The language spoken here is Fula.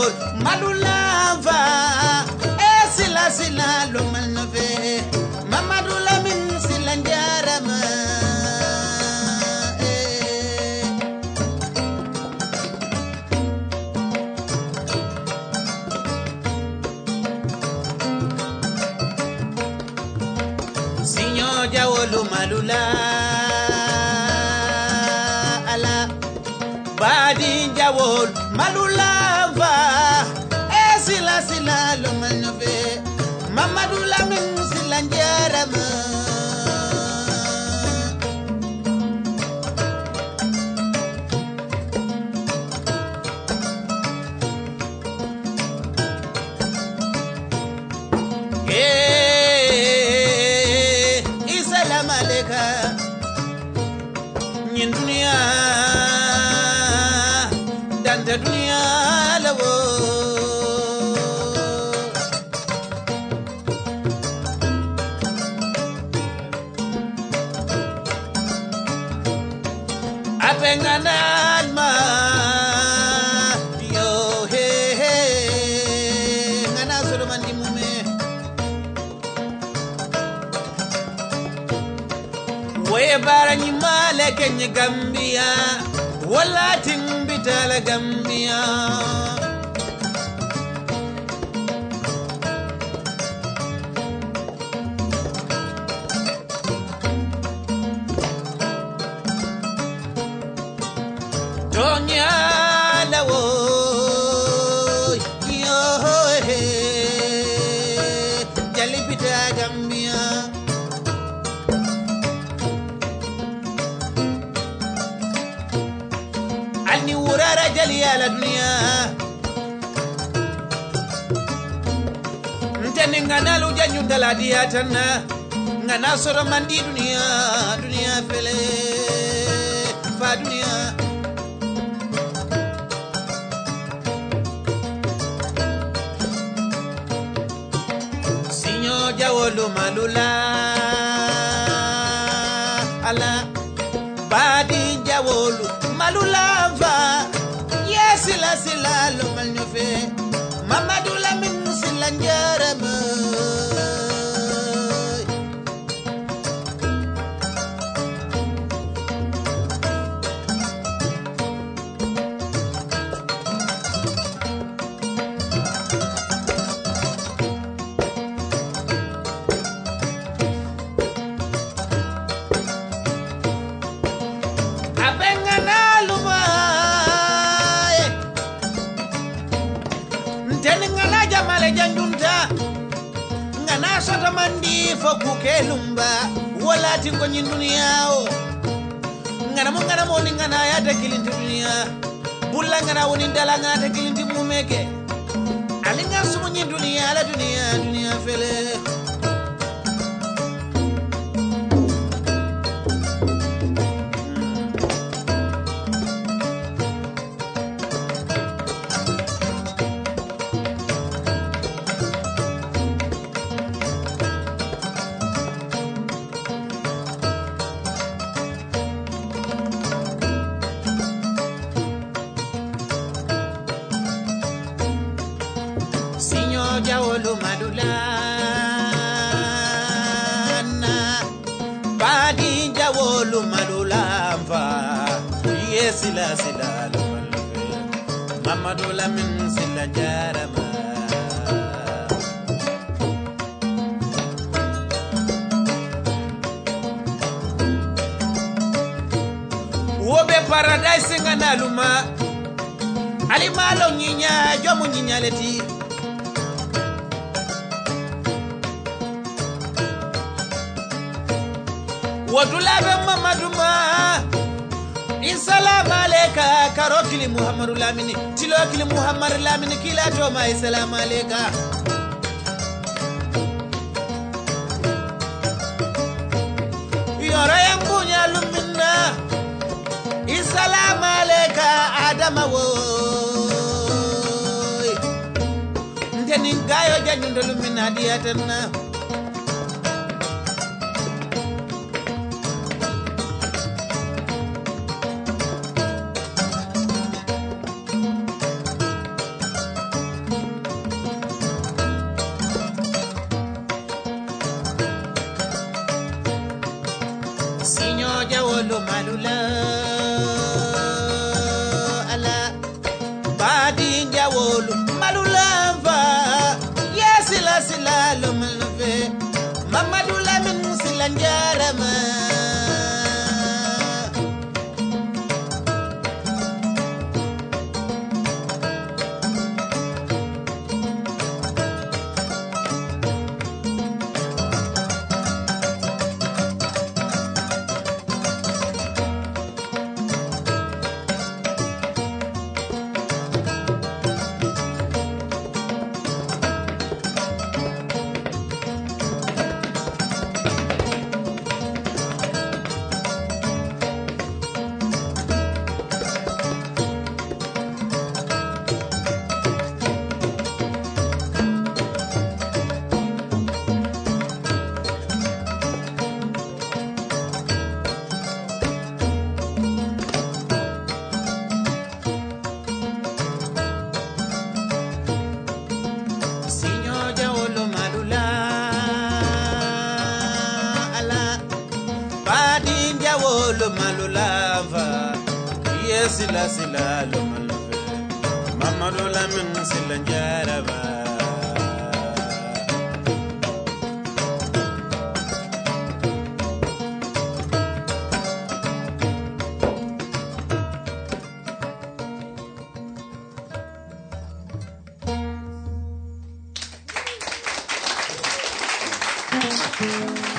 jawol madulava sila sila lo malnove Mamadou Lamine sila njarama Sinyo jawolu malula ala badi jawol malula va sila sila lo malnove Mamadou Lamine sila njarama Salam aleka nyin dunia dan ta dunia lawo apenganan ma yo he ngana solo mandi mume Waye barani male kenye Gambia wala timbitala Gambia Donya lawo yo he jalipita Gambia Alni wurara jali ala dunia Nteni nganalu janyu daladi atana Ngana soro mandi dunia Dunia fele Fa dunia Sinyo jawolu malula Ala Badi jawolu malulava sila sila lo malnove Mamadou Lamine sila njarama Janjunta ngana sota mandi foku kelumba wala tingo nyin dunia o ngana mo ni ngana ya ta kilinti dunia bulla ngana woni dala ngana ta kilinti mumeke alinga sumu nyin dunia la dunia fele Jawolu madulana Badi jawolu madulava Sila sila lo malove Mamadou Lamine sila njarama Wobe paradise ngana luma Alimalo nyinya jomu nyinya leti Wadulabe Mamadou ma Salam aleka karokili Muhammadu Lamine tilokili Muhammadu Lamine kila toma salam aleka Yora yambunya lumina Salam aleka Adama wo Ndeni gayo janyundo lumina diatana lo malo lava yesila sila lo malo fe mama lo la min sila jaraba Thank you.